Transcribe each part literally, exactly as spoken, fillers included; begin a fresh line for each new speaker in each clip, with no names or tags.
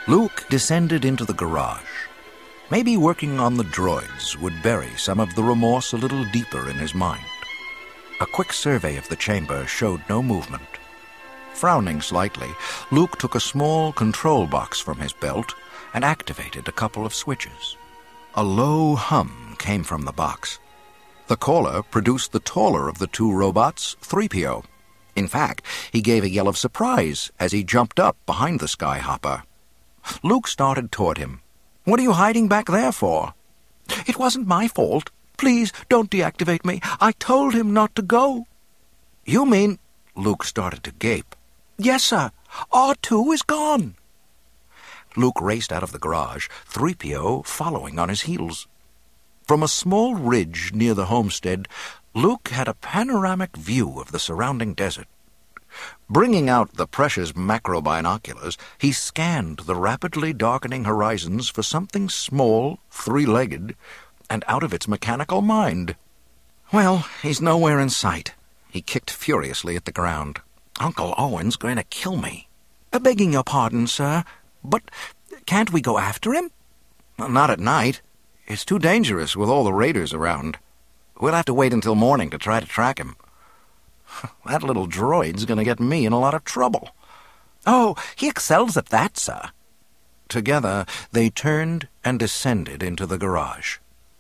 Luke descended into the garage. Maybe working on the droids would bury some of the remorse a little deeper in his mind. A quick survey of the chamber showed no movement. Frowning slightly, Luke took a small control box from his belt and activated a couple of switches. A low hum came from the box. The caller produced the taller of the two robots, three P O. In fact, he gave a yell of surprise as he jumped up behind the Skyhopper. Luke started toward him. "What are you hiding back there for?" "It wasn't my fault. Please, don't deactivate me. I told him not to go." "You mean—" Luke started to gape. "Yes, sir. R two is gone." Luke raced out of the garage, three P O following on his heels. From a small ridge near the homestead, Luke had a panoramic view of the surrounding desert. Bringing out the precious macro binoculars, he scanned the rapidly darkening horizons for something small, three-legged, and out of its mechanical mind. "Well, he's nowhere in sight." He kicked furiously at the ground. "Uncle Owen's going to kill me." "Begging your pardon, sir, but can't we go after him?" "Not at night. It's too dangerous with all the raiders around. We'll have to wait until morning to try to track him. That little droid's going to get me in a lot of trouble." "Oh, he excels at that, sir." Together, they turned and descended into the garage.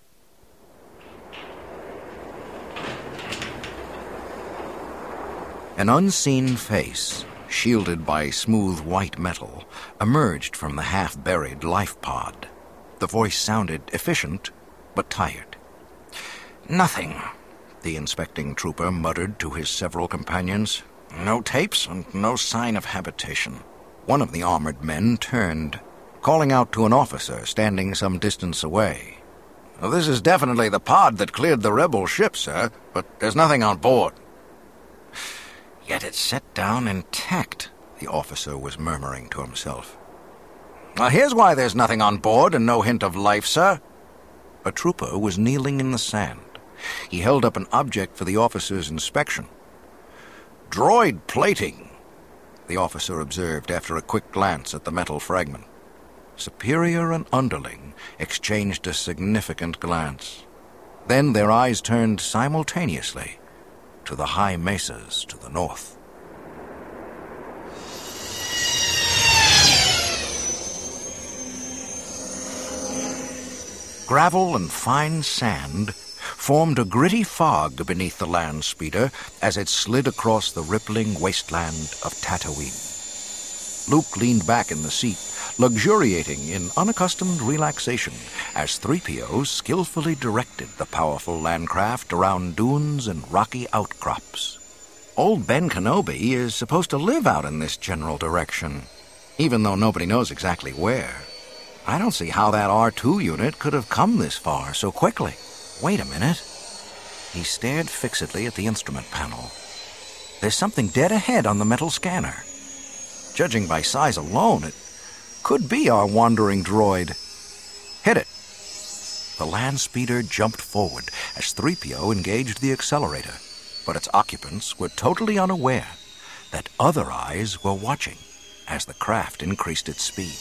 An unseen face, shielded by smooth white metal, emerged from the half-buried life pod. The voice sounded efficient, but tired. "Nothing," the inspecting trooper muttered to his several companions. "No tapes and no sign of habitation." One of the armored men turned, calling out to an officer standing some distance away. "Well, this is definitely the pod that cleared the rebel ship, sir, but there's nothing on board." "Yet it's set down intact," the officer was murmuring to himself. "Well, here's why there's nothing on board and no hint of life, sir." A trooper was kneeling in the sand. He held up an object for the officer's inspection. "Droid plating," the officer observed after a quick glance at the metal fragment. Superior and underling exchanged a significant glance. Then their eyes turned simultaneously to the high mesas to the north. Gravel and fine sand formed a gritty fog beneath the land speeder as it slid across the rippling wasteland of Tatooine. Luke leaned back in the seat, luxuriating in unaccustomed relaxation as three P O skillfully directed the powerful landcraft around dunes and rocky outcrops. Old Ben Kenobi is supposed to live out in this general direction, even though nobody knows exactly where. I don't see how that R two unit could have come this far so quickly. Wait a minute. He stared fixedly at the instrument panel. There's something dead ahead on the metal scanner. Judging by size alone, it could be our wandering droid. Hit it. The land speeder jumped forward as three P O engaged the accelerator, but its occupants were totally unaware that other eyes were watching as the craft increased its speed.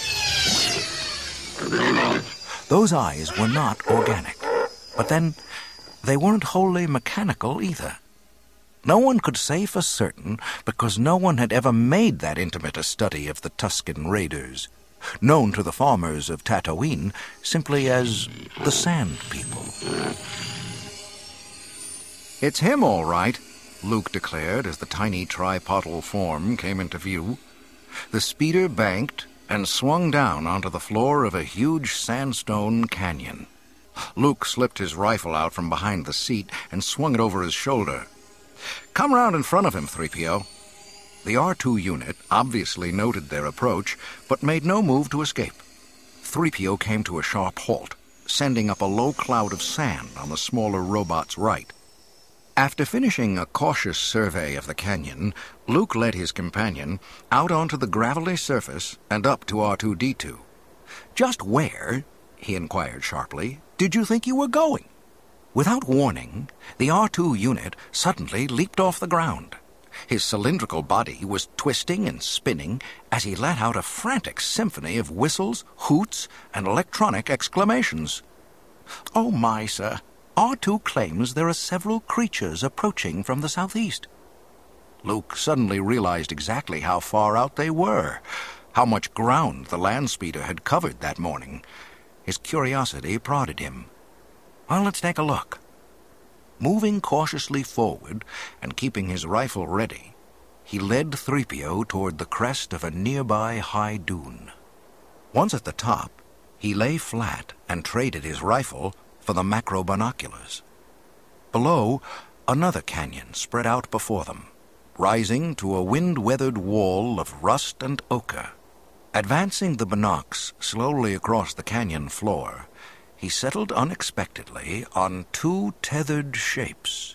Those eyes were not organic, but then they weren't wholly mechanical either. No one could say for certain because no one had ever made that intimate a study of the Tusken Raiders, known to the farmers of Tatooine simply as the Sand People. "It's him, all right," Luke declared as the tiny tripodal form came into view. The speeder banked and swung down onto the floor of a huge sandstone canyon. Luke slipped his rifle out from behind the seat and swung it over his shoulder. "Come round in front of him, three P O." The R two unit obviously noted their approach, but made no move to escape. three P O came to a sharp halt, sending up a low cloud of sand on the smaller robot's right. After finishing a cautious survey of the canyon, Luke led his companion out onto the gravelly surface and up to R two D two. "Just where," he inquired sharply, "did you think you were going?" Without warning, the R two unit suddenly leaped off the ground. His cylindrical body was twisting and spinning as he let out a frantic symphony of whistles, hoots, and electronic exclamations. "Oh my, sir, R two claims there are several creatures approaching from the southeast." Luke suddenly realized exactly how far out they were, how much ground the land speeder had covered that morning. His curiosity prodded him. "Well, let's take a look." Moving cautiously forward and keeping his rifle ready, he led three P O toward the crest of a nearby high dune. Once at the top, he lay flat and traded his rifle for the macro binoculars. Below, another canyon spread out before them, rising to a wind-weathered wall of rust and ochre. Advancing the binocs slowly across the canyon floor, he settled unexpectedly on two tethered shapes.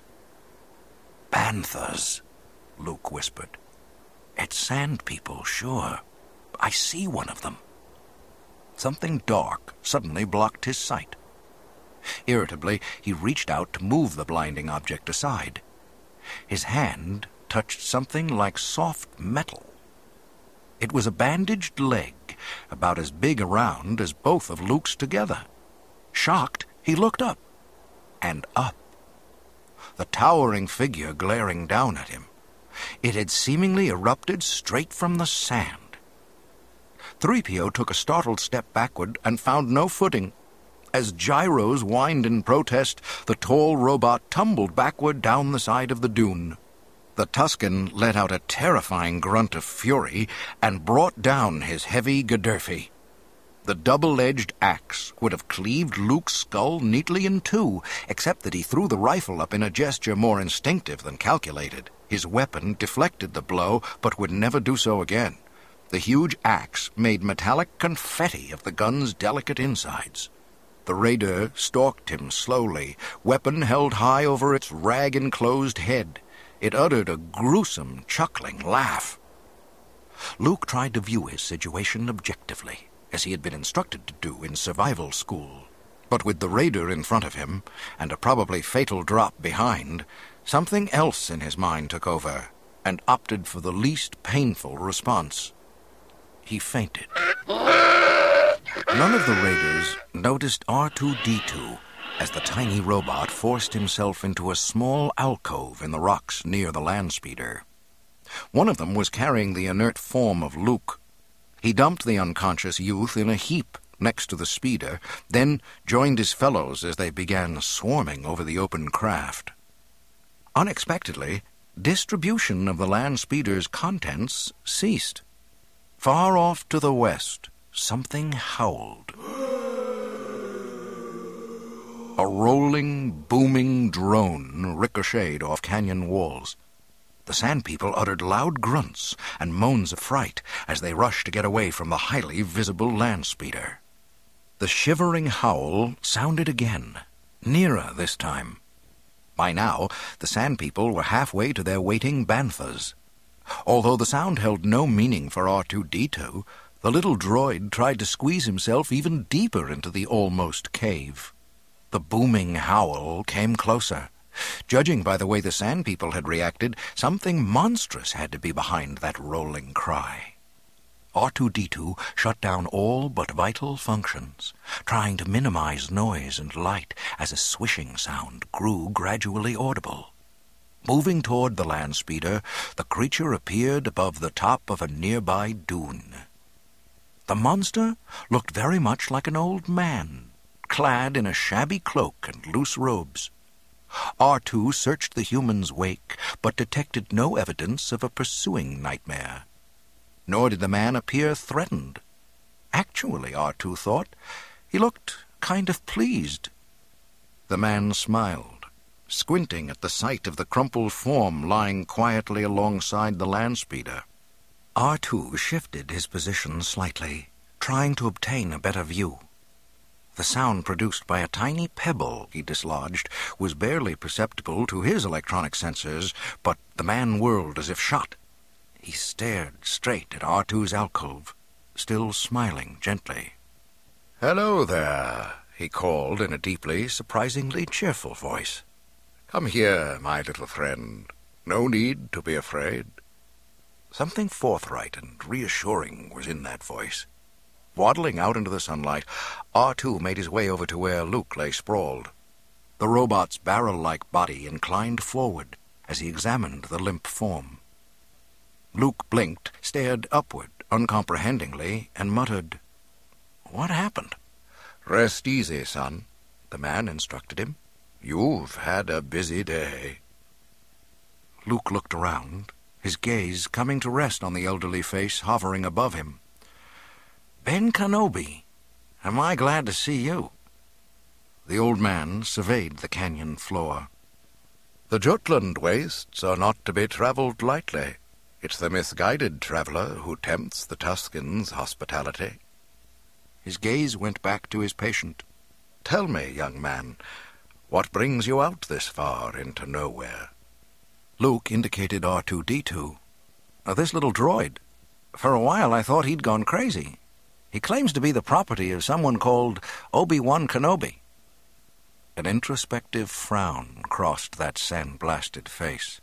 "Banthas," Luke whispered. "It's sand people, sure. I see one of them." Something dark suddenly blocked his sight. Irritably, he reached out to move the blinding object aside. His hand touched something like soft metal. It was a bandaged leg, about as big around as both of Luke's together. Shocked, he looked up, and up. The towering figure glaring down at him. It had seemingly erupted straight from the sand. three P O took a startled step backward and found no footing. As gyros whined in protest, the tall robot tumbled backward down the side of the dune. The Tusken let out a terrifying grunt of fury and brought down his heavy Gadurfi. The double-edged axe would have cleaved Luke's skull neatly in two, except that he threw the rifle up in a gesture more instinctive than calculated. His weapon deflected the blow, but would never do so again. The huge axe made metallic confetti of the gun's delicate insides. The raider stalked him slowly, weapon held high over its rag-enclosed head. It uttered a gruesome, chuckling laugh. Luke tried to view his situation objectively, as he had been instructed to do in survival school. But with the raider in front of him, and a probably fatal drop behind, something else in his mind took over, and opted for the least painful response. He fainted. None of the raiders noticed R two D two as the tiny robot forced himself into a small alcove in the rocks near the land speeder. One of them was carrying the inert form of Luke. He dumped the unconscious youth in a heap next to the speeder, then joined his fellows as they began swarming over the open craft. Unexpectedly, distribution of the land speeder's contents ceased. Far off to the west, something howled. A rolling, booming drone ricocheted off canyon walls. The sand people uttered loud grunts and moans of fright as they rushed to get away from the highly visible land speeder. The shivering howl sounded again, nearer this time. By now, the sand people were halfway to their waiting banthas. Although the sound held no meaning for R two D two, the little droid tried to squeeze himself even deeper into the almost cave. The booming howl came closer. Judging by the way the sand people had reacted, something monstrous had to be behind that rolling cry. R two D two shut down all but vital functions, trying to minimize noise and light as a swishing sound grew gradually audible. Moving toward the land speeder, the creature appeared above the top of a nearby dune. The monster looked very much like an old man, clad in a shabby cloak and loose robes. R two searched the human's wake, but detected no evidence of a pursuing nightmare. Nor did the man appear threatened. Actually, R two thought, he looked kind of pleased. The man smiled, squinting at the sight of the crumpled form lying quietly alongside the land speeder. R two shifted his position slightly, trying to obtain a better view. The sound produced by a tiny pebble he dislodged was barely perceptible to his electronic sensors, but the man whirled as if shot. He stared straight at R two's alcove, still smiling gently. "Hello there," he called in a deeply, surprisingly cheerful voice. "Come here, my little friend. No need to be afraid. Something forthright and reassuring was in that voice. Waddling out into the sunlight, R two made his way over to where Luke lay sprawled. The robot's barrel-like body inclined forward as he examined the limp form. Luke blinked, stared upward uncomprehendingly, and muttered, "What happened?" "Rest easy, son," the man instructed him. "You've had a busy day." Luke looked around, his gaze coming to rest on the elderly face hovering above him. "Ben Kenobi, am I glad to see you." The old man surveyed the canyon floor. "The Jutland wastes are not to be travelled lightly. It's the misguided traveller who tempts the Tuscan's hospitality." His gaze went back to his patient. "Tell me, young man, what brings you out this far into nowhere?" Luke indicated R two D two. Uh, this little droid. For a while I thought he'd gone crazy. He claims to be the property of someone called Obi-Wan Kenobi. An introspective frown crossed that sand-blasted face.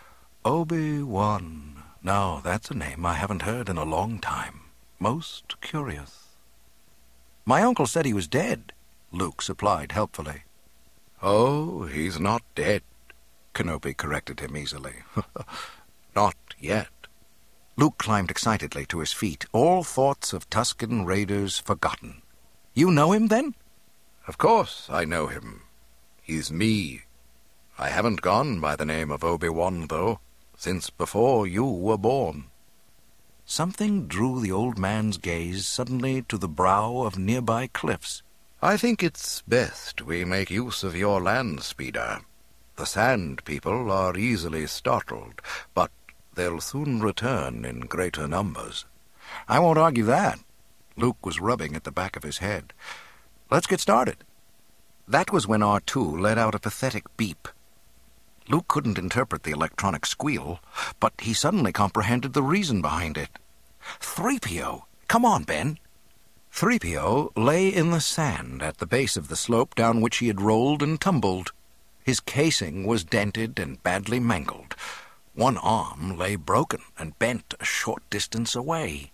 Obi-Wan. Now, that's a name I haven't heard in a long time. Most curious. "My uncle said he was dead," Luke supplied helpfully. "Oh, he's not dead," Kenobi corrected him easily. "Not yet." Luke climbed excitedly to his feet, all thoughts of Tuscan raiders forgotten. "You know him, then?" "Of course I know him. He's me. I haven't gone by the name of Obi-Wan, though, since before you were born." Something drew the old man's gaze suddenly to the brow of nearby cliffs. "I think it's best we make use of your land speeder. The Sand People are easily startled, but they'll soon return in greater numbers." "I won't argue that." Luke was rubbing at the back of his head. "Let's get started." That was when R two let out a pathetic beep. Luke couldn't interpret the electronic squeal, but he suddenly comprehended the reason behind it. three P O! Come on, Ben! three P O lay in the sand at the base of the slope down which he had rolled and tumbled. His casing was dented and badly mangled. One arm lay broken and bent a short distance away.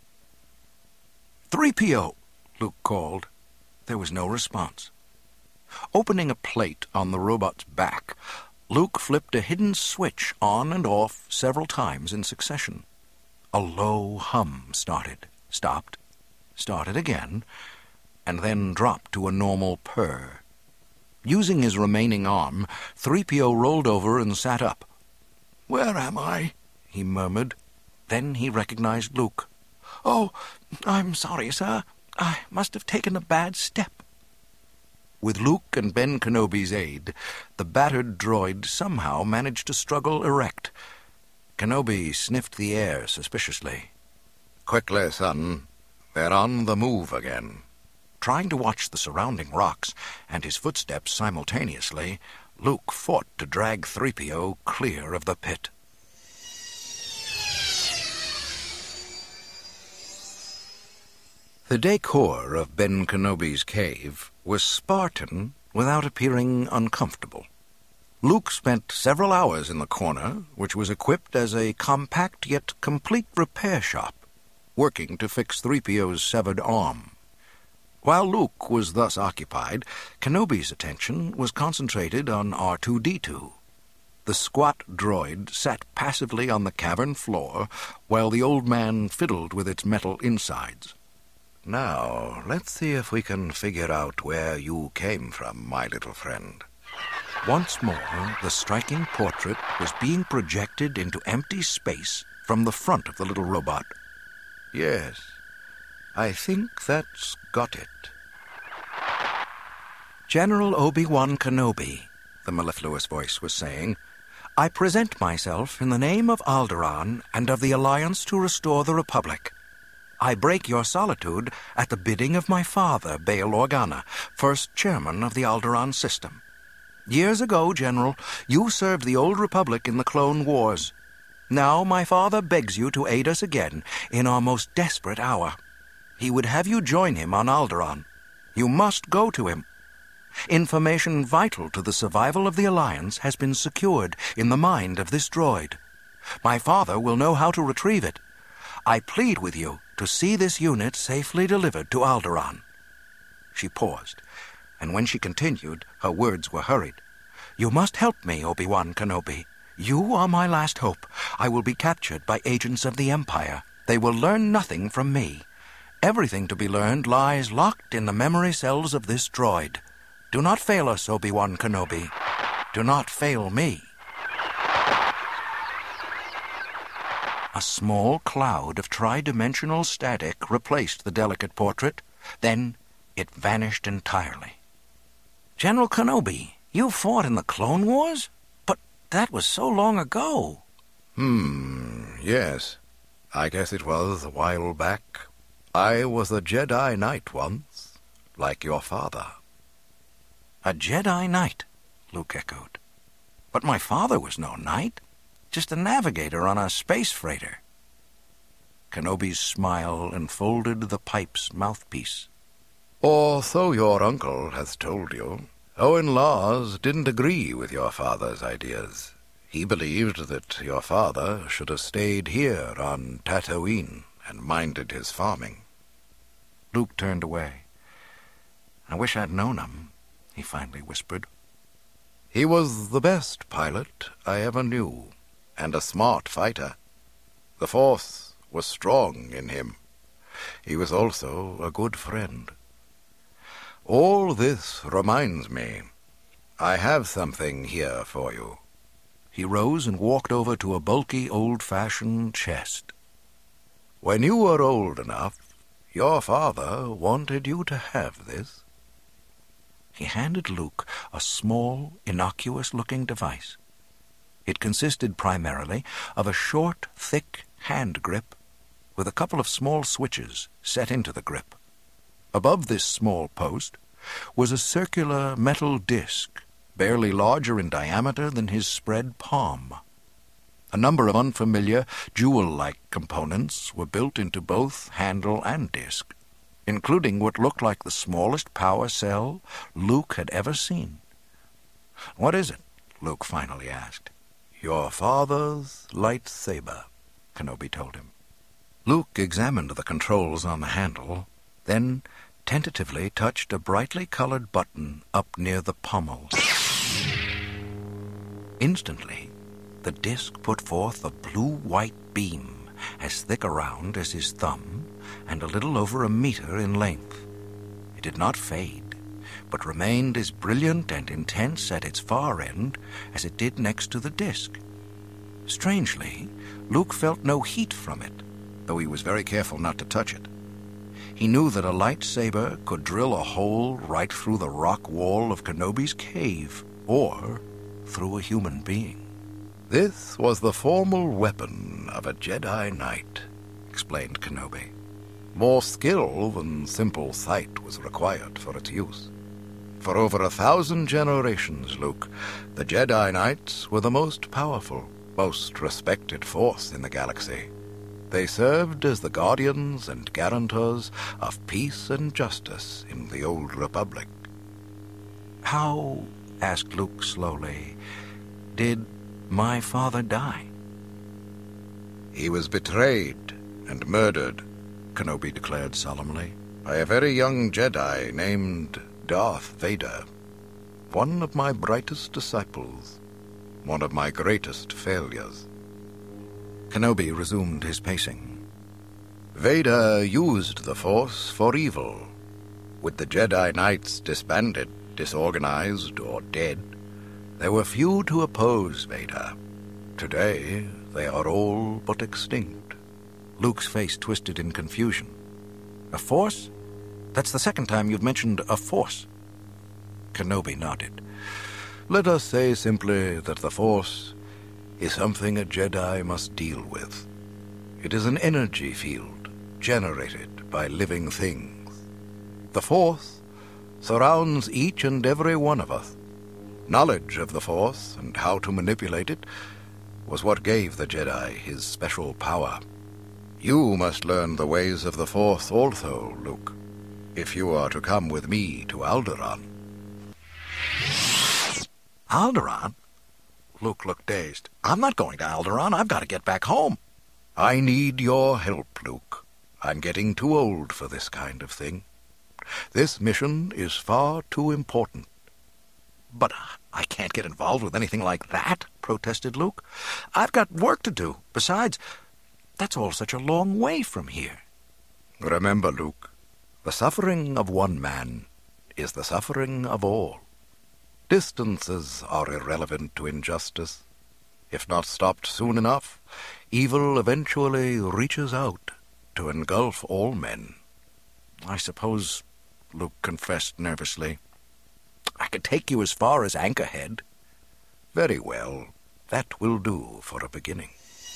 three P O! Luke called. There was no response. Opening a plate on the robot's back, Luke flipped a hidden switch on and off several times in succession. A low hum started, stopped, started again, and then dropped to a normal purr. Using his remaining arm, three P O rolled over and sat up. "Where am I?" he murmured. Then he recognized Luke. "Oh, I'm sorry, sir. I must have taken a bad step." With Luke and Ben Kenobi's aid, the battered droid somehow managed to struggle erect. Kenobi sniffed the air suspiciously. "Quickly, son. They're on the move again." Trying to watch the surrounding rocks and his footsteps simultaneously, Luke fought to drag three P O clear of the pit. The decor of Ben Kenobi's cave was Spartan without appearing uncomfortable. Luke spent several hours in the corner, which was equipped as a compact yet complete repair shop, working to fix three P O's severed arm. While Luke was thus occupied, Kenobi's attention was concentrated on R two D two. The squat droid sat passively on the cavern floor while the old man fiddled with its metal insides. "Now, let's see if we can figure out where you came from, my little friend." Once more, the striking portrait was being projected into empty space from the front of the little robot. "Yes, I think that's got it." "General Obi-Wan Kenobi," the mellifluous voice was saying, "I present myself in the name of Alderaan and of the Alliance to Restore the Republic. I break your solitude at the bidding of my father, Bail Organa, first chairman of the Alderaan system. Years ago, General, you served the old Republic in the Clone Wars. Now my father begs you to aid us again in our most desperate hour. He would have you join him on Alderaan. You must go to him. Information vital to the survival of the Alliance has been secured in the mind of this droid. My father will know how to retrieve it. I plead with you to see this unit safely delivered to Alderaan." She paused, and when she continued, her words were hurried. "You must help me, Obi-Wan Kenobi. You are my last hope. I will be captured by agents of the Empire. They will learn nothing from me. Everything to be learned lies locked in the memory cells of this droid. Do not fail us, Obi-Wan Kenobi. Do not fail me." A small cloud of tridimensional static replaced the delicate portrait. Then it vanished entirely. "General Kenobi, you fought in the Clone Wars? But that was so long ago."
Hmm, yes. I guess it was a while back. I was a Jedi Knight once, like your father.
"A Jedi Knight," Luke echoed. "But my father was no knight, just a navigator on a space freighter." Kenobi's smile enfolded the pipe's mouthpiece.
Or so your uncle has told you. Owen Lars didn't agree with your father's ideas. He believed that your father should have stayed here on Tatooine and minded his farming.
Luke turned away. "I wish I'd known him," he finally whispered.
"He was the best pilot I ever knew, and a smart fighter. The Force was strong in him. He was also a good friend. All this reminds me, I have something here for you."
He rose and walked over to a bulky, old-fashioned chest.
"When you were old enough, your father wanted you to have this."
He handed Luke a small, innocuous-looking device. It consisted primarily of a short, thick hand grip with a couple of small switches set into the grip. Above this small post was a circular metal disc, barely larger in diameter than his spread palm. A number of unfamiliar, jewel-like components were built into both handle and disc, including what looked like the smallest power cell Luke had ever seen. "What is it?" Luke finally asked.
"Your father's lightsaber,"
Kenobi told him. Luke examined the controls on the handle, then tentatively touched a brightly colored button up near the pommel. Instantly, the disc put forth a blue-white beam as thick around as his thumb and a little over a meter in length. It did not fade, but remained as brilliant and intense at its far end as it did next to the disc. Strangely, Luke felt no heat from it, though he was very careful not to touch it. He knew that a lightsaber could drill a hole right through the rock wall of Kenobi's cave, or through a human being.
"This was the formal weapon of a Jedi Knight," explained Kenobi. "More skill than simple sight was required for its use. For over a thousand generations, Luke, the Jedi Knights were the most powerful, most respected force in the galaxy. They served as the guardians and guarantors of peace and justice in the Old Republic."
"How," asked Luke slowly, "did my father die?"
"He was betrayed and murdered," Kenobi declared solemnly, "by a very young Jedi named Darth Vader. One of my brightest disciples, one of my greatest failures."
Kenobi resumed his pacing.
"Vader used the Force for evil. With the Jedi Knights disbanded, disorganized, or dead, there were few to oppose Vader. Today, they are all but extinct."
Luke's face twisted in confusion. "A force? That's the second time you've mentioned a force."
Kenobi nodded. "Let us say simply that the Force is something a Jedi must deal with. It is an energy field generated by living things. The Force surrounds each and every one of us. Knowledge of the Force and how to manipulate it was what gave the Jedi his special power. You must learn the ways of the Force also, Luke, if you are to come with me to Alderaan."
Alderaan? Luke looked dazed. I'm not going to Alderaan. I've got to get back home. I need your help, Luke. I'm getting too old for this kind of thing. This mission is far too important. But I can't get involved with anything like that, protested Luke. I've got work to do. Besides, that's all such a long way from here. Remember, Luke, the suffering of one man is the suffering of all. Distances are irrelevant to injustice. If not stopped soon enough, evil eventually reaches out to engulf all men. I suppose, Luke confessed nervously, I could take you as far as Anchorhead. Very well, that will do for a beginning.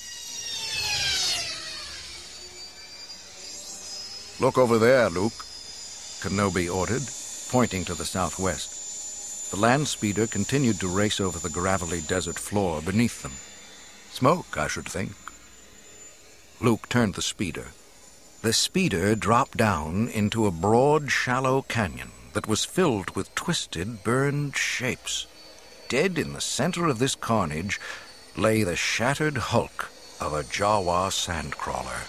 Look over there, Luke, Kenobi ordered, pointing to the southwest. The land speeder continued to race over the gravelly desert floor beneath them. Smoke, I should think. Luke turned the speeder. The speeder dropped down into a broad, shallow canyon that was filled with twisted, burned shapes. Dead in the center of this carnage lay the shattered hulk of a Jawa sandcrawler.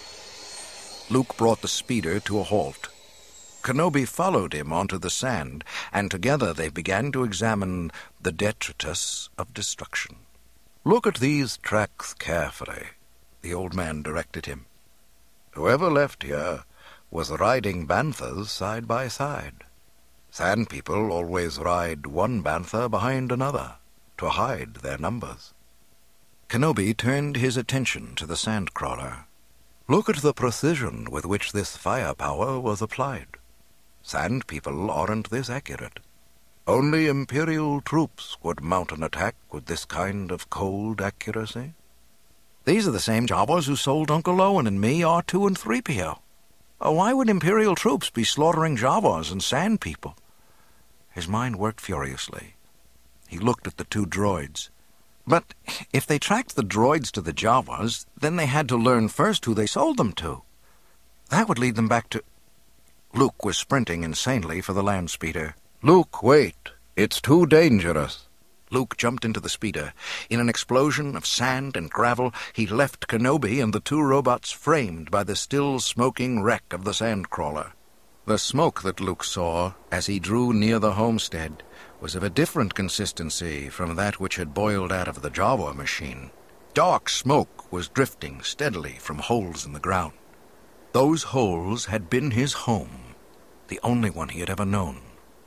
Luke brought the speeder to a halt. Kenobi followed him onto the sand, and together they began to examine the detritus of destruction. Look at these tracks carefully, the old man directed him. Whoever left here was riding banthas side by side. Sand people always ride one bantha behind another to hide their numbers. Kenobi turned his attention to the sandcrawler. Look at the precision with which this firepower was applied. Sand people aren't this accurate. Only Imperial troops would mount an attack with this kind of cold accuracy. These are the same Jawas who sold Uncle Owen and me R two and three P O. Oh, why would Imperial troops be slaughtering Jawas and sand people? His mind worked furiously. He looked at the two droids. But if they tracked the droids to the Jawas, then they had to learn first who they sold them to. That would lead them back to... Luke was sprinting insanely for the land speeder. Luke, wait. It's too dangerous. Luke jumped into the speeder. In an explosion of sand and gravel, he left Kenobi and the two robots framed by the still smoking wreck of the sandcrawler. The smoke that Luke saw as he drew near the homestead was of a different consistency from that which had boiled out of the Jawa machine. Dark smoke was drifting steadily from holes in the ground. Those holes had been his home, the only one he had ever known.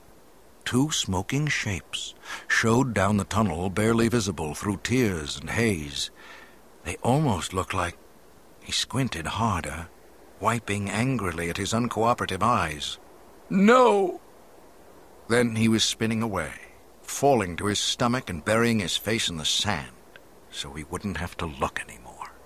Two smoking shapes showed down the tunnel, barely visible through tears and haze. They almost looked like... He squinted harder, wiping angrily at his uncooperative eyes. No! Then he was spinning away, falling to his stomach and burying his face in the sand, so he wouldn't have to look anymore.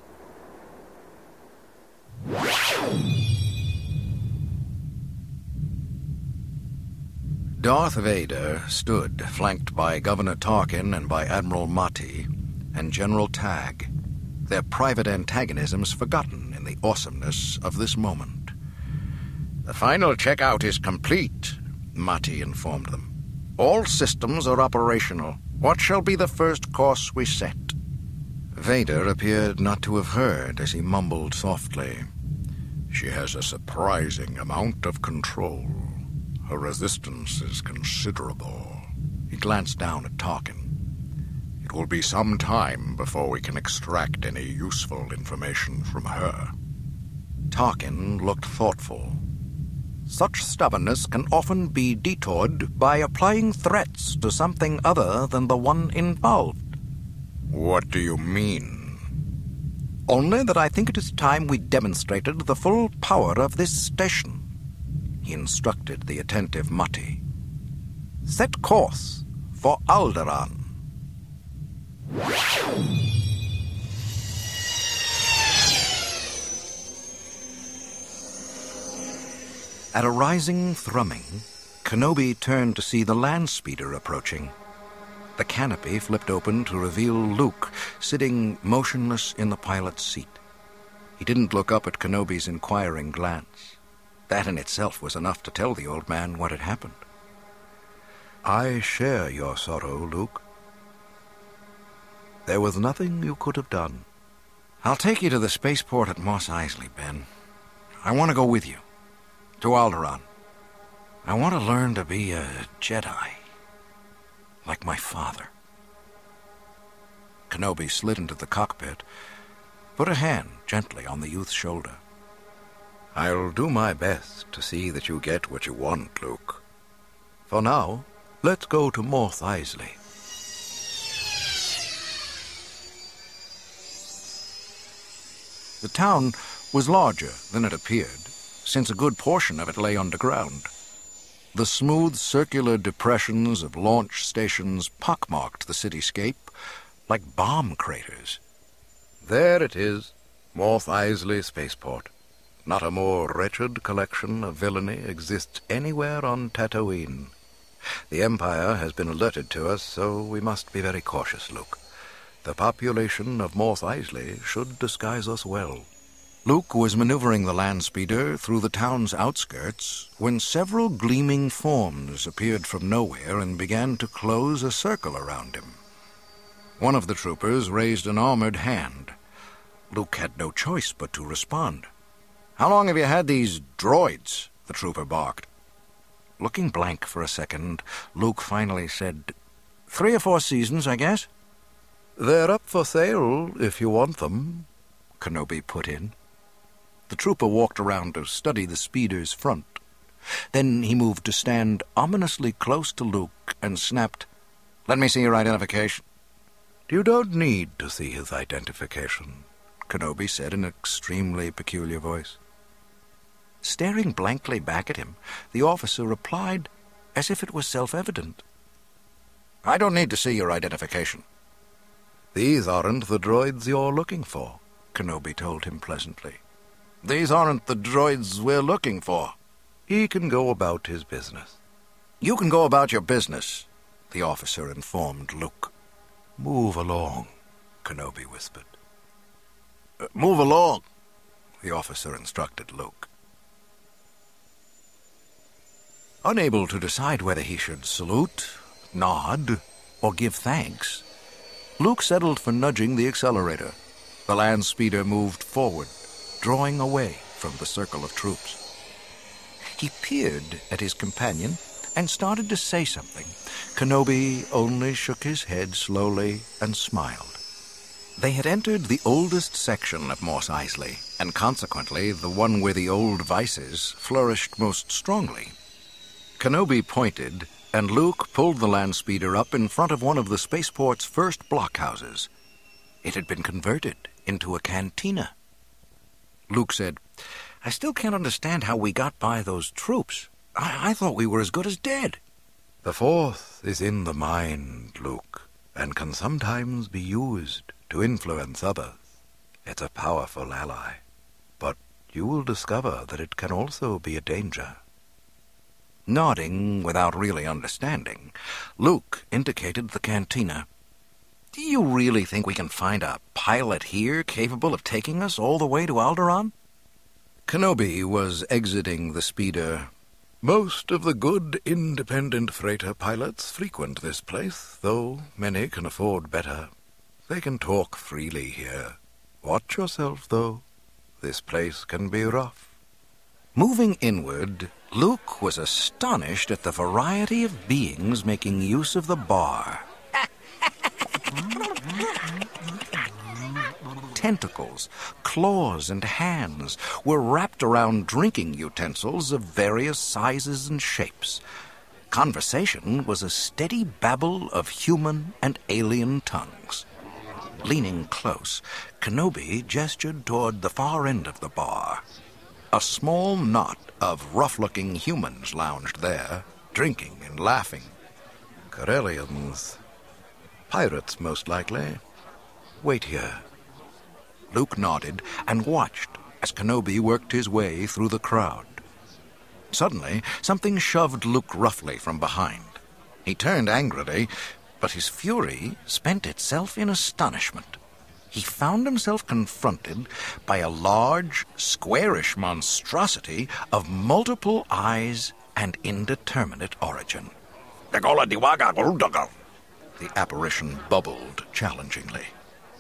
Darth Vader stood, flanked by Governor Tarkin and by Admiral Mati and General Tagg, their private antagonisms forgotten in the awesomeness of this moment. The final checkout is complete, Mati informed them. All systems are operational. What shall be the first course we set? Vader appeared not to have heard as he mumbled softly. She has a surprising amount of control. Her resistance is considerable. He glanced down at Tarkin. It will be some time before we can extract any useful information from her. Tarkin looked thoughtful. Such stubbornness can often be detoured by applying threats to something other than the one involved. What do you mean? Only that I think it is time we demonstrated the full power of this station. He instructed the attentive Mati. Set course for Alderaan. At a rising thrumming, Kenobi turned to see the land speeder approaching. The canopy flipped open to reveal Luke sitting motionless in the pilot's seat. He didn't look up at Kenobi's inquiring glance. That in itself was enough to tell the old man what had happened. I share your sorrow, Luke.
There was nothing you could have done.
I'll take you to the spaceport at Mos Eisley, Ben. I want to go with you. To Alderaan. I want to learn to be a Jedi. Like my father. Kenobi slid into the cockpit, put a hand gently on the youth's shoulder.
I'll do my best to see that you get what you want, Luke. For now, let's go to Mos Eisley.
The town was larger than it appeared, since a good portion of it lay underground. The smooth circular depressions of launch stations pockmarked the cityscape like bomb craters.
There it is, Mos Eisley Spaceport. Not a more wretched collection of villainy exists anywhere on Tatooine. The Empire has been alerted to us, so we must be very cautious, Luke. The population of Mos Eisley should disguise us well.
Luke was maneuvering the land speeder through the town's outskirts when several gleaming forms appeared from nowhere and began to close a circle around him. One of the troopers raised an armored hand. Luke had no choice but to respond. "How long have you had these droids?" the trooper barked. Looking blank for a second, Luke finally said, "Three or four seasons, I guess."
"They're up for sale, if you want them,"
Kenobi put in. The trooper walked around to study the speeder's front. Then he moved to stand ominously close to Luke and snapped, "Let me see your identification."
"You don't need to see his identification," Kenobi said in an extremely peculiar voice.
Staring blankly back at him, the officer replied as if it was self-evident. "I don't need to see your identification."
"These aren't the droids you're looking for," Kenobi told him pleasantly.
"These aren't the droids we're looking for."
"He can go about his business."
"You can go about your business," the officer informed Luke.
"Move along," Kenobi whispered.
Uh, "Move along," the officer instructed Luke. Unable to decide whether he should salute, nod, or give thanks, Luke settled for nudging the accelerator. The land speeder moved forward, drawing away from the circle of troops. He peered at his companion and started to say something. Kenobi only shook his head slowly and smiled. They had entered the oldest section of Mos Eisley, and consequently the one where the old vices flourished most strongly. Kenobi pointed, and Luke pulled the land speeder up in front of one of the spaceport's first blockhouses. It had been converted into a cantina. Luke said, "I still can't understand how we got by those troops. I, I thought we were as good as dead."
"The Force is in the mind, Luke, and can sometimes be used to influence others. It's a powerful ally, but you will discover that it can also be a danger."
Nodding without really understanding, Luke indicated the cantina. "Do you really think we can find a pilot here capable of taking us all the way to Alderaan?" Kenobi was exiting the speeder.
"Most of the good independent freighter pilots frequent this place, though many can afford better. They can talk freely here. Watch yourself, though. This place can be rough."
Moving inward, Luke was astonished at the variety of beings making use of the bar. Tentacles, claws, and hands were wrapped around drinking utensils of various sizes and shapes. Conversation was a steady babble of human and alien tongues. Leaning close, Kenobi gestured toward the far end of the bar. A small knot of rough-looking humans lounged there, drinking and laughing.
"Corellians. Pirates, most likely. Wait here."
Luke nodded and watched as Kenobi worked his way through the crowd. Suddenly, something shoved Luke roughly from behind. He turned angrily, but his fury spent itself in astonishment. He found himself confronted by a large, squarish monstrosity of multiple eyes and indeterminate origin. The apparition bubbled challengingly.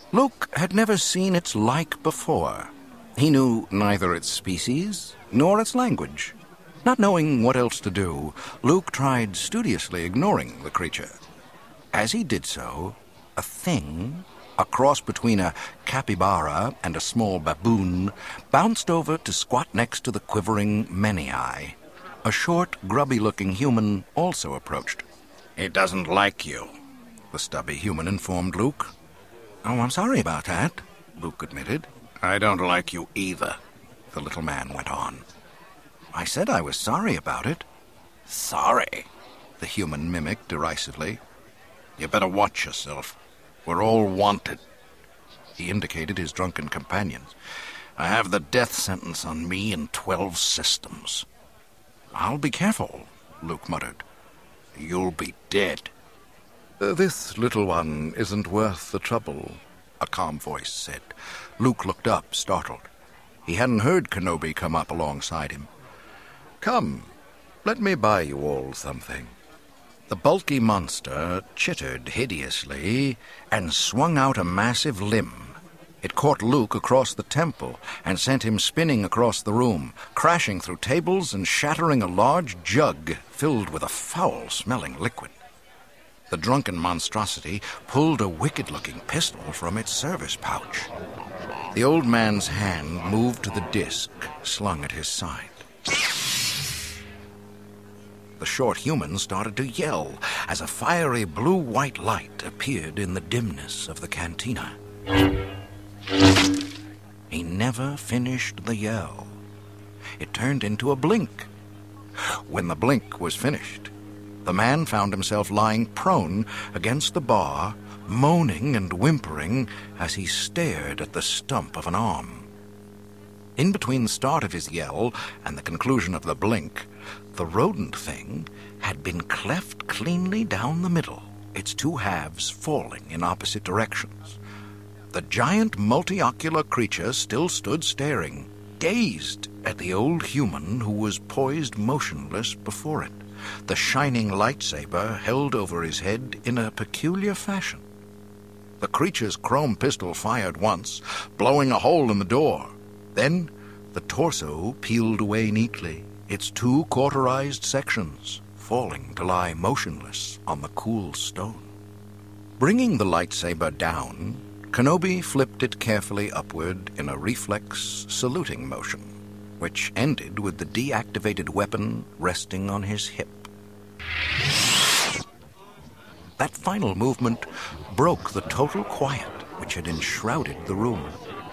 Luke had never seen its like before. He knew neither its species nor its language. Not knowing what else to do, Luke tried studiously ignoring the creature. As he did so, a thing, a cross between a capybara and a small baboon, bounced over to squat next to the quivering Many-Eye. A short, grubby-looking human also approached.
"It doesn't like you,"
the stubby human informed Luke. "Oh, I'm sorry about that," Luke admitted.
"I don't like you either,"
the little man went on. "I said I was sorry about it."
"Sorry?"
the human mimicked derisively.
"You better watch yourself. We're all wanted."
He indicated his drunken companions.
"I have the death sentence on me in twelve systems."
"I'll be careful," Luke muttered.
"You'll be dead."
Uh, this little one isn't worth the trouble," a calm voice said. Luke looked up, startled. He hadn't heard Kenobi come up alongside him. "Come, let me buy you all something." The bulky monster chittered hideously and swung out a massive limb. It caught Luke across the temple and sent him spinning across the room, crashing through tables and shattering a large jug filled with a foul-smelling liquid. The drunken monstrosity pulled a wicked-looking pistol from its service pouch. The old man's hand moved to the disc slung at his side. The short human started to yell as a fiery blue-white light appeared in the dimness of the cantina. He never finished the yell. It turned into a blink. When the blink was finished, the man found himself lying prone against the bar, moaning and whimpering as he stared at the stump of an arm. In between the start of his yell and the conclusion of the blink, the rodent thing had been cleft cleanly down the middle, its two halves falling in opposite directions. The giant multi-ocular creature still stood staring, dazed at the old human who was poised motionless before it, the shining lightsaber held over his head in a peculiar fashion. The creature's chrome pistol fired once, blowing a hole in the door. Then the torso peeled away neatly, its two cauterized sections falling to lie motionless on the cool stone. Bringing the lightsaber down, Kenobi flipped it carefully upward in a reflex saluting motion, which ended with the deactivated weapon resting on his hip. That final movement broke the total quiet which had enshrouded the room.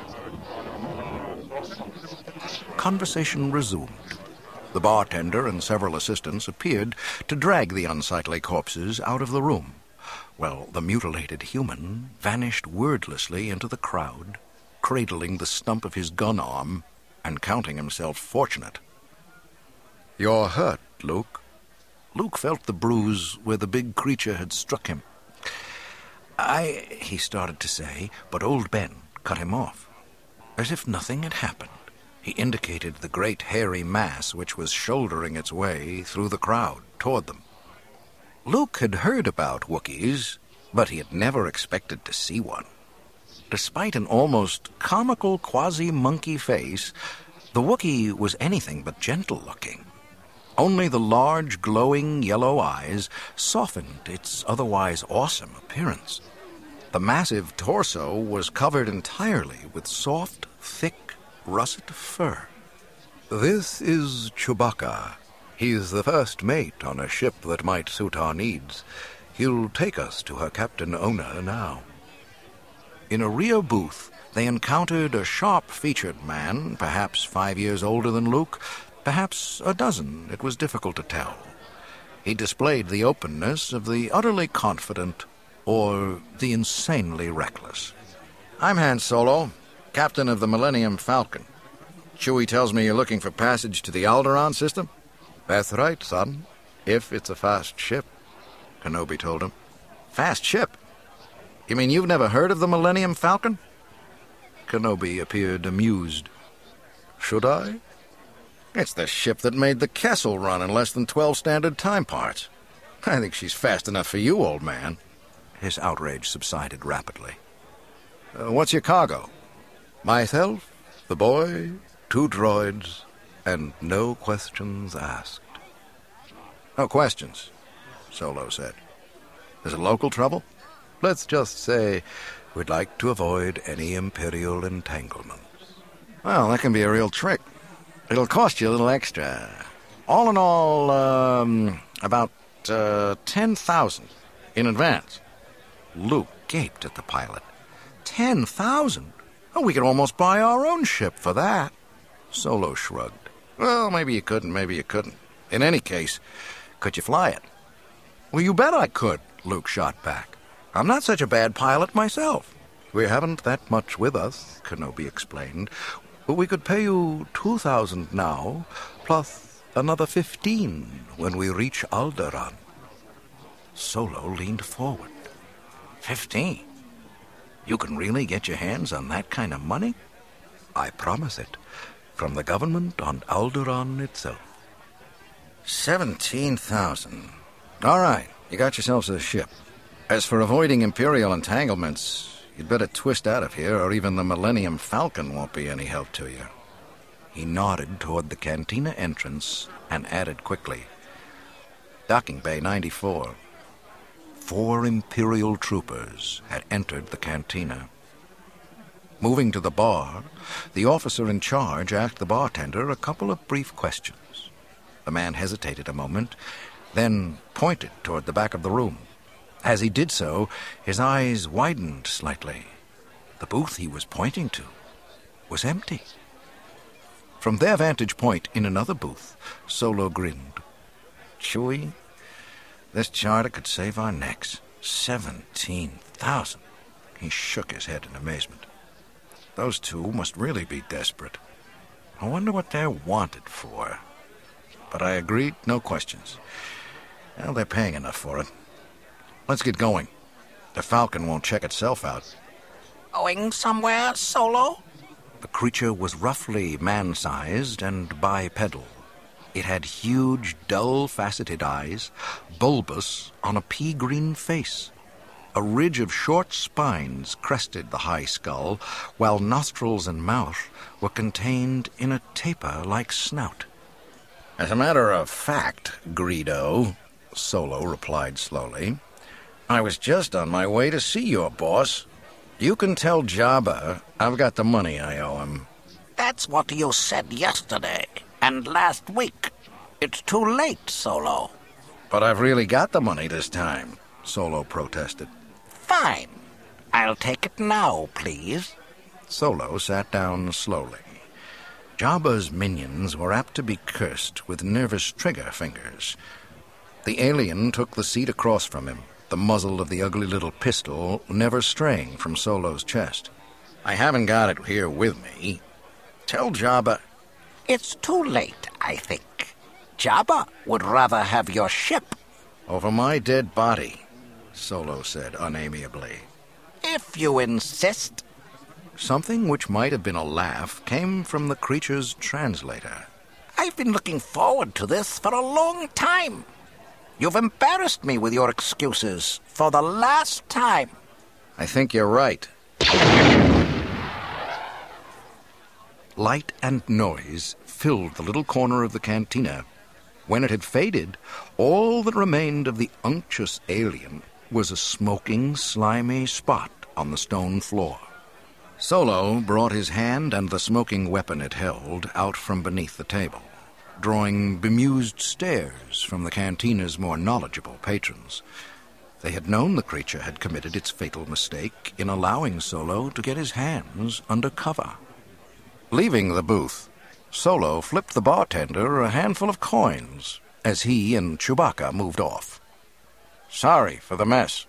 Conversation resumed. The bartender and several assistants appeared to drag the unsightly corpses out of the room, while the mutilated human vanished wordlessly into the crowd, cradling the stump of his gun arm and counting himself fortunate. "You're hurt, Luke." Luke felt the bruise where the big creature had struck him. I, he started to say, but old Ben cut him off. As if nothing had happened, he indicated the great hairy mass which was shouldering its way through the crowd toward them. Luke had heard about Wookiees, but he had never expected to see one. Despite an almost comical quasi-monkey face, the Wookiee was anything but gentle-looking. Only the large, glowing yellow eyes softened its otherwise awesome appearance. The massive torso was covered entirely with soft, thick, russet fur. "This is Chewbacca. He's the first mate on a ship that might suit our needs. He'll take us to her Captain Ona now." In a rear booth, they encountered a sharp-featured man, perhaps five years older than Luke, perhaps a dozen, it was difficult to tell. He displayed the openness of the utterly confident or the insanely reckless. "I'm Han Solo, captain of the Millennium Falcon. Chewie tells me you're looking for passage to the Alderaan system?" "That's right, son, if it's a fast ship," Kenobi told him. "Fast ship? You mean you've never heard of the Millennium Falcon?" Kenobi appeared amused. "Should I?" "It's the ship that made the Kessel run in less than twelve standard time parts. I think she's fast enough for you, old man." His outrage subsided rapidly.
Uh, what's your cargo? Myself, the boy, two droids, and no questions asked. No questions, Solo said. Is it local trouble? Let's just say we'd like to avoid any Imperial entanglements. Well, that can be a real trick. It'll cost you a little extra. All in all, um, about uh, ten thousand in advance. Luke gaped at the pilot. Ten thousand? Oh, we could almost buy our own ship for that. Solo shrugged. Well, maybe you could and maybe you couldn't. In any case, could you fly it? Well, you bet I could, Luke shot back. I'm not such a bad pilot myself. We haven't that much with us, Kenobi explained. But we could pay you two thousand now, plus another fifteen when we reach Alderaan. Solo leaned forward. Fifteen? You can really get your hands on that kind of money? I promise it. From the government on Alderaan itself. Seventeen thousand. All right, you got yourselves a ship. As for avoiding Imperial entanglements, you'd better twist out of here, or even the Millennium Falcon won't be any help to you. He nodded toward the cantina entrance and added quickly, Docking Bay ninety-four. Four Imperial troopers had entered the cantina. Moving to the bar, the officer in charge asked the bartender a couple of brief questions. The man hesitated a moment, then pointed toward the back of the room. As he did so, his eyes widened slightly. The booth he was pointing to was empty. From their vantage point in another booth, Solo grinned. Chewie, this charter could save our necks. Seventeen thousand. He shook his head in amazement. Those two must really be desperate. I wonder what they're wanted for. But I agreed, no questions. Well, they're paying enough for it. Let's get going. The Falcon won't check itself out.
Going somewhere, Solo?
The creature was roughly man-sized and bipedal. It had huge, dull-faceted eyes, bulbous on a pea-green face. A ridge of short spines crested the high skull, while nostrils and mouth were contained in a taper-like snout.
As a matter of fact, Greedo, Solo replied slowly, I was just on my way to see your boss. You can tell Jabba I've got the money I owe him.
That's what you said yesterday and last week. It's too late, Solo.
But I've really got the money this time, Solo protested.
Fine. I'll take it now, please.
Solo sat down slowly. Jabba's minions were apt to be cursed with nervous trigger fingers. The alien took the seat across from him, the muzzle of the ugly little pistol never straying from Solo's chest.
I haven't got it here with me. Tell Jabba...
It's too late, I think. Jabba would rather have your ship.
Over my dead body, Solo said unamiably.
If you insist.
Something which might have been a laugh came from the creature's translator.
I've been looking forward to this for a long time. You've embarrassed me with your excuses for the last time.
I think you're right.
Light and noise filled the little corner of the cantina. When it had faded, all that remained of the unctuous alien was a smoking, slimy spot on the stone floor. Solo brought his hand and the smoking weapon it held out from beneath the table, drawing bemused stares from the cantina's more knowledgeable patrons. They had known the creature had committed its fatal mistake in allowing Solo to get his hands under cover. Leaving the booth, Solo flipped the bartender a handful of coins as he and Chewbacca moved off. Sorry for the mess.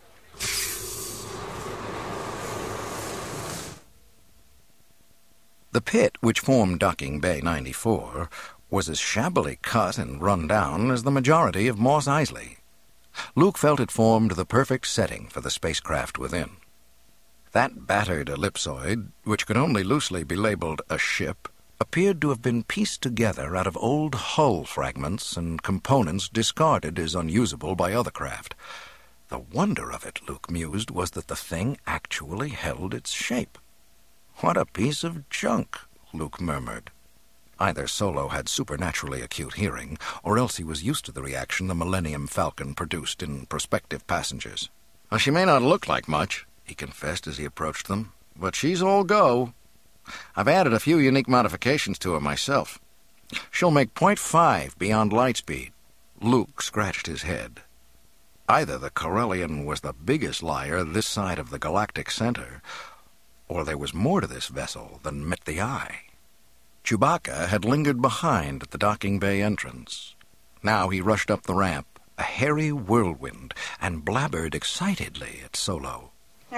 The pit which formed Docking Bay ninety-four was as shabbily cut and run down as the majority of Mos Eisley. Luke felt it formed the perfect setting for the spacecraft within. That battered ellipsoid, which could only loosely be labeled a ship, appeared to have been pieced together out of old hull fragments and components discarded as unusable by other craft. The wonder of it, Luke mused, was that the thing actually held its shape. What a piece of junk, Luke murmured. Either Solo had supernaturally acute hearing, or else he was used to the reaction the Millennium Falcon produced in prospective passengers.
Well, she may not look like much, he confessed as he approached them, but she's all go. I've added a few unique modifications to her myself. She'll make point five beyond light speed.
Luke scratched his head. Either the Corellian was the biggest liar this side of the galactic center, or there was more to this vessel than met the eye. Chewbacca had lingered behind at the docking bay entrance. Now he rushed up the ramp, a hairy whirlwind, and blabbered excitedly at Solo.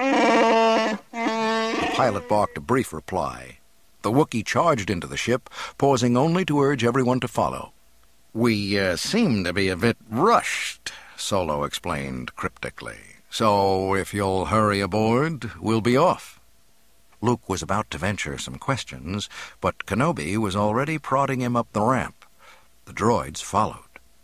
The pilot barked a brief reply. The Wookiee charged into the ship, pausing only to urge everyone to follow.
We uh, seem to be a bit rushed, Solo explained cryptically. So if you'll hurry aboard, we'll be off.
Luke was about to venture some questions, but Kenobi was already prodding him up the ramp. The droids followed.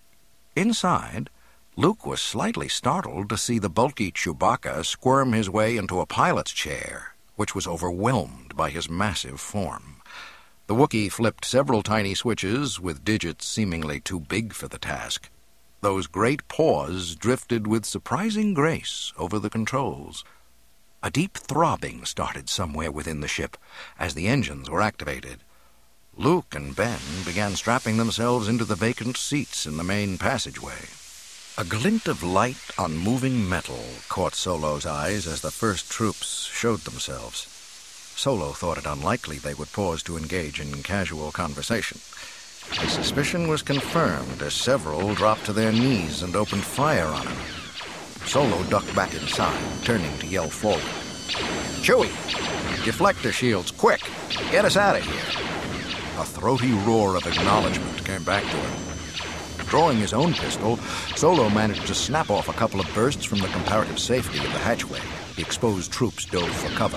Inside, Luke was slightly startled to see the bulky Chewbacca squirm his way into a pilot's chair, which was overwhelmed by his massive form. The Wookiee flipped several tiny switches with digits seemingly too big for the task. Those great paws drifted with surprising grace over the controls. A deep throbbing started somewhere within the ship as the engines were activated. Luke and Ben began strapping themselves into the vacant seats in the main passageway. A glint of light on moving metal caught Solo's eyes as the first troops showed themselves. Solo thought it unlikely they would pause to engage in casual conversation. His suspicion was confirmed as several dropped to their knees and opened fire on him. Solo ducked back inside, turning to yell forward.
Chewie! Deflector shields, quick! Get us out of here!
A throaty roar of acknowledgement came back to him. Drawing his own pistol, Solo managed to snap off a couple of bursts from the comparative safety of the hatchway. The exposed troops dove for cover.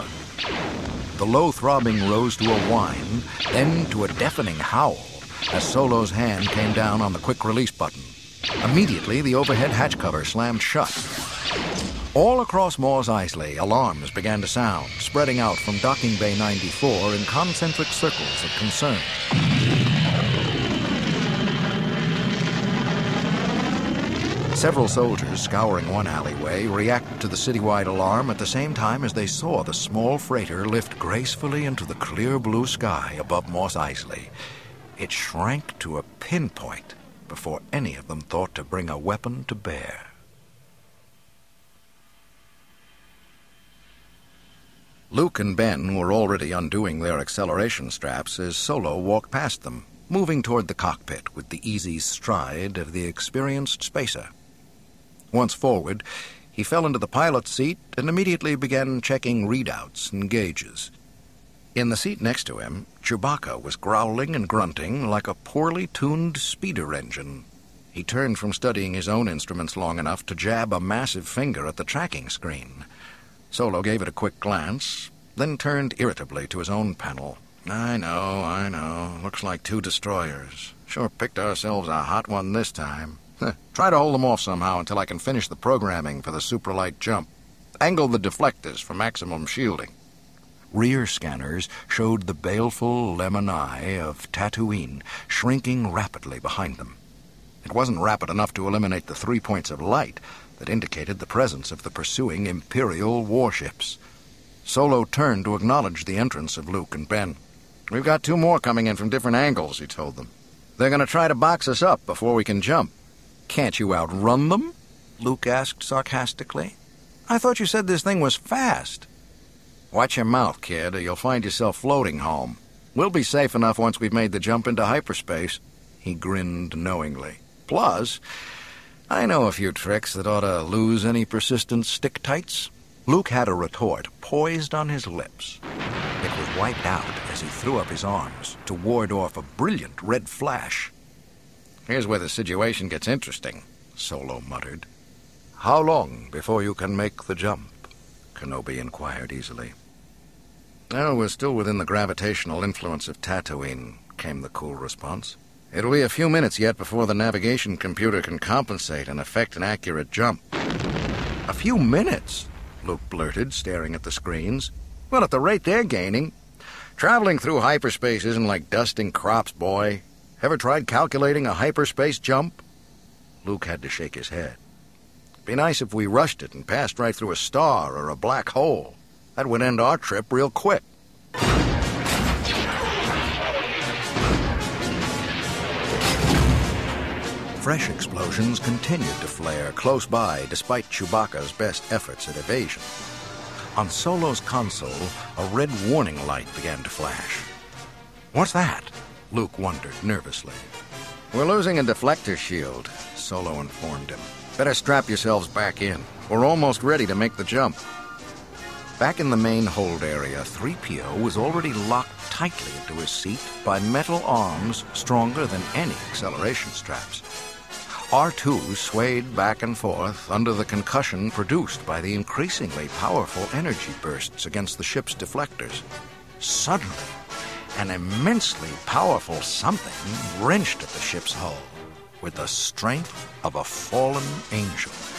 The low throbbing rose to a whine, then to a deafening howl, as Solo's hand came down on the quick-release button. Immediately, the overhead hatch cover slammed shut. All across Mos Eisley, alarms began to sound, spreading out from Docking Bay ninety-four in concentric circles of concern. Several soldiers scouring one alleyway reacted to the citywide alarm at the same time as they saw the small freighter lift gracefully into the clear blue sky above Mos Eisley. It shrank to a pinpoint before any of them thought to bring a weapon to bear. Luke and Ben were already undoing their acceleration straps as Solo walked past them, moving toward the cockpit with the easy stride of the experienced spacer. Once forward, he fell into the pilot's seat and immediately began checking readouts and gauges. In the seat next to him, Chewbacca was growling and grunting like a poorly tuned speeder engine. He turned from studying his own instruments long enough to jab a massive finger at the tracking screen. Solo gave it a quick glance, then turned irritably to his own panel. I know, I know. Looks like two destroyers. Sure picked ourselves a hot one this time. Try to hold them off somehow until I can finish the programming for the supralight jump. Angle the deflectors for maximum shielding. Rear scanners showed the baleful lemon eye of Tatooine shrinking rapidly behind them. It wasn't rapid enough to eliminate the three points of light that indicated the presence of the pursuing Imperial warships. Solo turned to acknowledge the entrance of Luke and Ben.
We've got two more coming in from different angles, he told them. They're going to try to box us up before we can jump.
Can't you outrun them? Luke asked sarcastically. I thought you said this thing was fast.
Watch your mouth, kid, or you'll find yourself floating home. We'll be safe enough once we've made the jump into hyperspace. He grinned knowingly. Plus, I know a few tricks that ought to lose any persistent stick-tights.
Luke had a retort poised on his lips. It was wiped out as he threw up his arms to ward off a brilliant red flash.
Here's where the situation gets interesting, Solo muttered.
How long before you can make the jump? Kenobi inquired easily.
Oh, we're still within the gravitational influence of Tatooine, came the cool response. It'll be a few minutes yet before the navigation computer can compensate and effect an accurate jump. A few minutes, Luke blurted, staring at the screens. Well, at the rate they're gaining. Traveling through hyperspace isn't like dusting crops, boy. Ever tried calculating a hyperspace jump? Luke had to shake his head. Be nice if we rushed it and passed right through a star or a black hole. That would end our trip real quick. Fresh explosions continued to flare close by despite Chewbacca's best efforts at evasion. On Solo's console, a red warning light began to flash. What's that? Luke wondered nervously. We're losing a deflector shield, Solo informed him. Better strap yourselves back in. We're almost ready to make the jump. Back in the main hold area, three P O was already locked tightly into his seat by metal arms stronger than any acceleration straps. R two swayed back and forth under the concussion produced by the increasingly powerful energy bursts against the ship's deflectors. Suddenly, an immensely powerful something wrenched at the ship's hull with the strength of a fallen angel.